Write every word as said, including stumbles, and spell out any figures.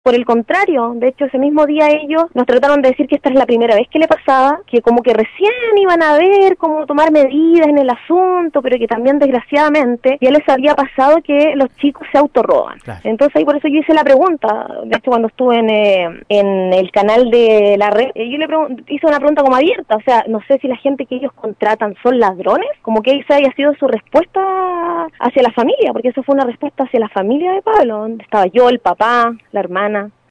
Por el contrario, de hecho ese mismo día ellos nos trataron de decir que esta es la primera vez que le pasaba, que como que recién iban a ver cómo tomar medidas en el asunto, pero que también desgraciadamente ya les había pasado que los chicos se autorroban. Claro. Entonces ahí por eso yo hice la pregunta, de hecho cuando estuve en, eh, en el canal de la red, yo le hice una pregunta como abierta, o sea, no sé si la gente que ellos contratan son ladrones, como que esa haya sido su respuesta hacia la familia, porque eso fue una respuesta hacia la familia de Pablo, donde estaba yo, el papá, la hermana.